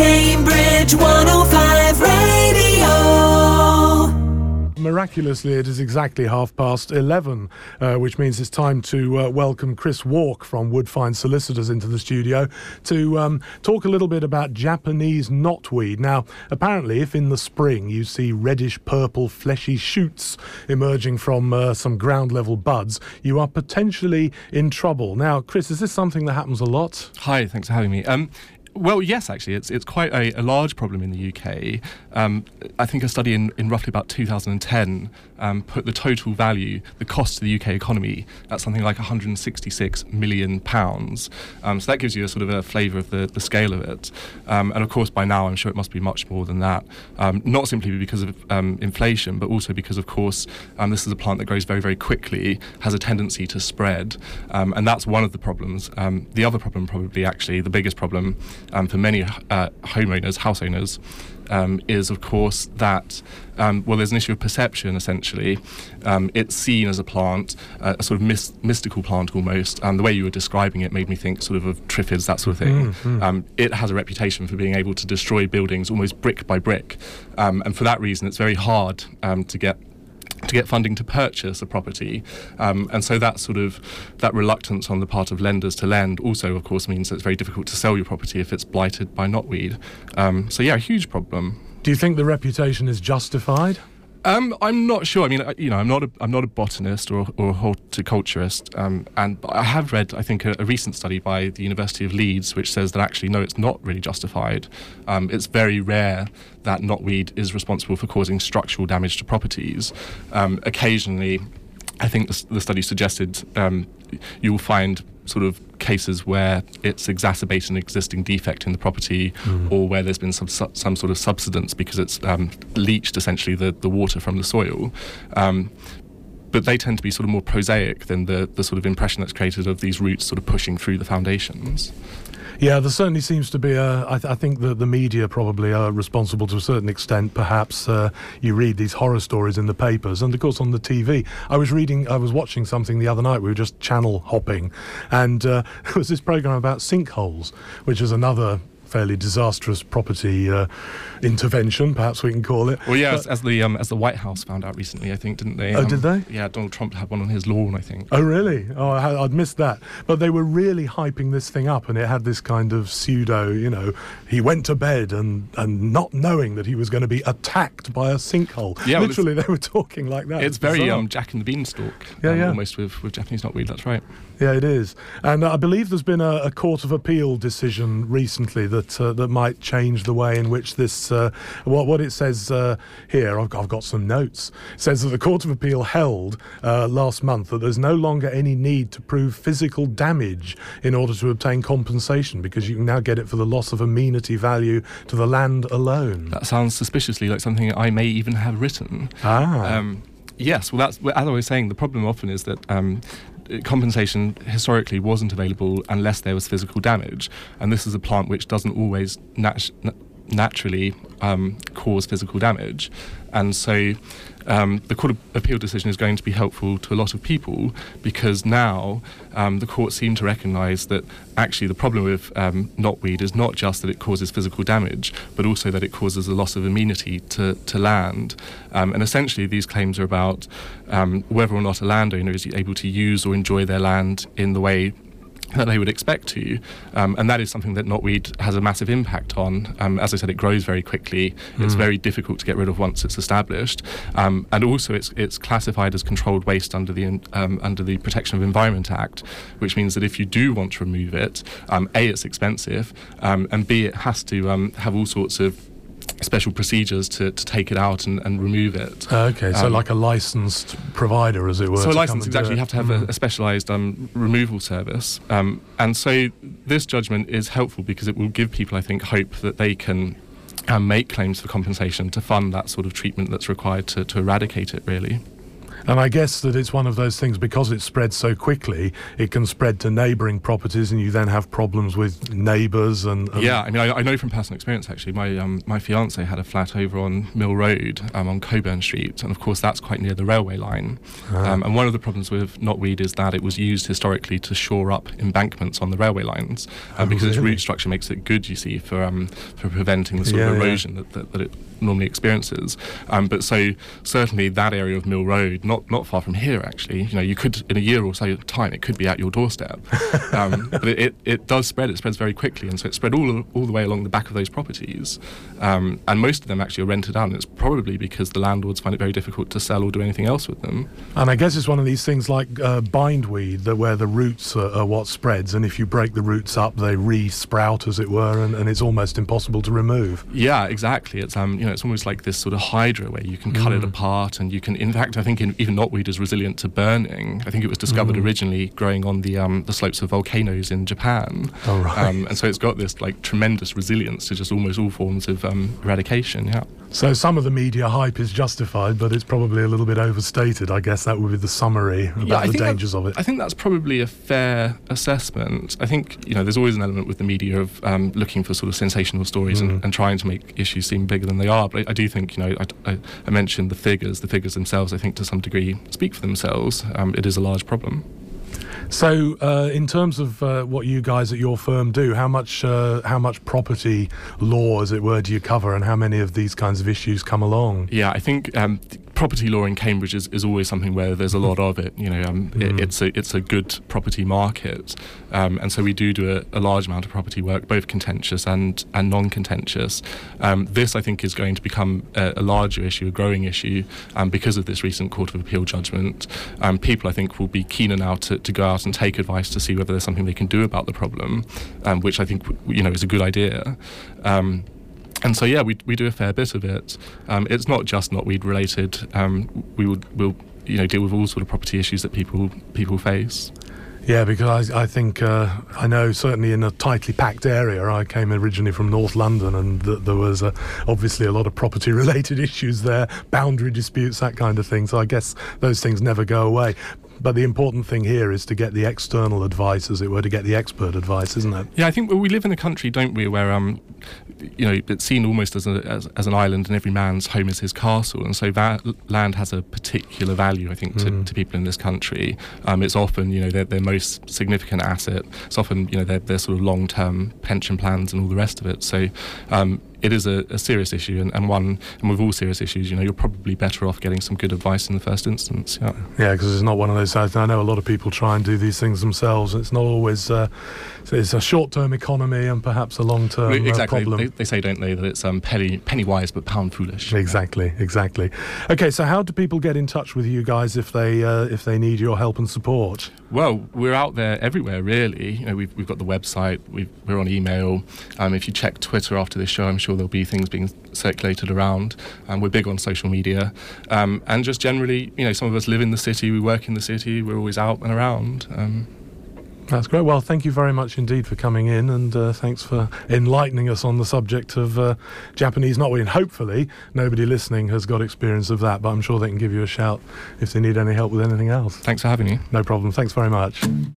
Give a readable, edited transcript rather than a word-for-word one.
Cambridge 105 Radio. Miraculously, it is exactly 11:30, which means it's time to welcome Chris Walk from Woodfine Solicitors into the studio to talk a little bit about Japanese knotweed. Now, apparently, if in the spring you see reddish-purple fleshy shoots emerging from some ground-level buds, you are potentially in trouble. Now, Chris, is this something that happens a lot? Hi, thanks for having me. Well, yes, actually, it's quite a large problem in the UK. I think a study in roughly about 2010 put the total value, the cost to the UK economy, at something like £166 million. So that gives you a sort of a flavour of the scale of it. And of course, by now, I'm sure it must be much more than that. Not simply because of inflation, but also because, of course, this is a plant that grows very, very quickly, has a tendency to spread. And that's one of the problems. The other problem, probably actually, the biggest problem for many house owners, is, of course, that, there's an issue of perception, essentially. It's seen as a plant, a sort of mystical plant almost. The way you were describing it made me think sort of triffids, that sort of thing. It has a reputation for being able to destroy buildings almost brick by brick. And for that reason, it's very hard to get funding to purchase a property, and so that reluctance on the part of lenders to lend also, of course, means that it's very difficult to sell your property if it's blighted by knotweed. So yeah, a huge problem. Do you think the reputation is justified? I'm not sure. I mean, I'm not a botanist or a horticulturist, and I have read, I think, a recent study by the University of Leeds which says that actually, no, it's not really justified. It's very rare that knotweed is responsible for causing structural damage to properties. Occasionally, I think the study suggested you'll find sort of cases where it's exacerbated an existing defect in the property, or where there's been some sort of subsidence because it's leached essentially the water from the soil. But they tend to be sort of more prosaic than the sort of impression that's created of these roots sort of pushing through the foundations. Yeah, there certainly seems to be I think that the media probably are responsible to a certain extent. Perhaps you read these horror stories in the papers, and of course on the TV. I was watching something the other night. We were just channel hopping, and there was this program about sinkholes, which is another fairly disastrous property intervention, perhaps we can call it. Well, yeah, as the White House found out recently, I think, didn't they? Oh, did they? Yeah, Donald Trump had one on his lawn, I think. Oh, really? Oh, I'd missed that. But they were really hyping this thing up, and it had this kind of pseudo, he went to bed and not knowing that he was going to be attacked by a sinkhole. Yeah, literally, they were talking like that. It's very Jack and the Beanstalk, almost with Japanese knotweed, that's right. Yeah, it is. And I believe there's been a Court of Appeal decision recently that might change the way in which this, what it says here, I've got some notes. It says that the Court of Appeal held last month that there's no longer any need to prove physical damage in order to obtain compensation, because you can now get it for the loss of amenity value to the land alone. That sounds suspiciously like something I may even have written. Yes, well, that's, as I was saying, the problem often is that compensation historically wasn't available unless there was physical damage, and this is a plant which doesn't always naturally cause physical damage, and so the Court of Appeal decision is going to be helpful to a lot of people, because now the court seemed to recognise that actually the problem with knotweed is not just that it causes physical damage, but also that it causes a loss of amenity to land. And essentially these claims are about whether or not a landowner is able to use or enjoy their land in the way that they would expect to, and that is something that knotweed has a massive impact on. As I said, it grows very quickly. It's very difficult to get rid of once it's established, and also it's classified as controlled waste under the Protection of Environment Act, which means that if you do want to remove it, A, it's expensive, and B, it has to have all sorts of special procedures to take it out and remove it. Okay, so like a licensed provider, as it were. So a license, exactly. You have to have a specialised removal service. And so this judgment is helpful because it will give people, I think, hope that they can make claims for compensation to fund that sort of treatment that's required to eradicate it, really. And I guess that it's one of those things, because it spreads so quickly, it can spread to neighbouring properties, and you then have problems with neighbours and Yeah, I mean, I know from personal experience, actually. My fiancée had a flat over on Mill Road on Coburn Street, and of course that's quite near the railway line. And one of the problems with knotweed is that it was used historically to shore up embankments on the railway lines, because its root structure makes it good, you see, for preventing the sort of erosion that it normally experiences. But so certainly that area of Mill Road, not far from here, actually, you could, in a year or so time, it could be at your doorstep. But it does spread. It spreads very quickly, and so it spread all the way along the back of those properties. And most of them actually are rented out, and it's probably because the landlords find it very difficult to sell or do anything else with them. And I guess it's one of these things like bindweed, where the roots are what spreads, and if you break the roots up, they re-sprout, as it were, and it's almost impossible to remove. Yeah, exactly. It's it's almost like this sort of hydra where you can cut it apart, and you can, in fact, I think even knotweed is resilient to burning. I think it was discovered originally growing on the slopes of volcanoes in Japan. Oh, right. And so it's got this like tremendous resilience to just almost all forms of eradication. Yeah. So some of the media hype is justified, but it's probably a little bit overstated. I guess that would be the summary about the dangers of it. I think that's probably a fair assessment. I think, there's always an element with the media of looking for sort of sensational stories and trying to make issues seem bigger than they are. But I do think, I mentioned the figures. The figures themselves, I think, to some degree, speak for themselves. It is a large problem. So, in terms of what you guys at your firm do, how much property law, as it were, do you cover, and how many of these kinds of issues come along? Yeah, I think property law in Cambridge is always something where there's a lot of it. It's a good property market, and so we do a large amount of property work, both contentious and non-contentious. This, I think, is going to become a larger issue, a growing issue, because of this recent Court of Appeal judgment. People, I think, will be keener now to go out and take advice to see whether there's something they can do about the problem, which I think is a good idea. And so, we do a fair bit of it. It's not just knotweed related. We'll deal with all sort of property issues that people face. Yeah, because I think I know certainly in a tightly packed area. I came originally from North London, and there was obviously a lot of property-related issues there, boundary disputes, that kind of thing. So I guess those things never go away. But the important thing here is to get the external advice, as it were, to get the expert advice, isn't it? Yeah, I think we live in a country, don't we, where it's seen almost as an island, and every man's home is his castle, and so that land has a particular value, I think, to people in this country. It's often, their most significant asset. It's often, their sort of long-term pension plans and all the rest of it. So it is a serious issue, and with all serious issues, you're probably better off getting some good advice in the first instance. Yeah, because it's not one of those. I know a lot of people try and do these things themselves. It's not always. It's a short-term economy and perhaps a long-term problem. They say, don't they, that it's penny wise but pound foolish. Exactly. Okay, so how do people get in touch with you guys if they need your help and support? Well, we're out there everywhere, really. We've got the website. We're on email. If you check Twitter after this show, I'm sure there'll be things being circulated around. We're big on social media, and just generally, some of us live in the city, we work in the city, we're always out and around. That's great. Well, thank you very much indeed for coming in, and thanks for enlightening us on the subject of Japanese knotweed. And hopefully nobody listening has got experience of that, but I'm sure they can give you a shout if they need any help with anything else. Thanks for having me. No problem. Thanks very much.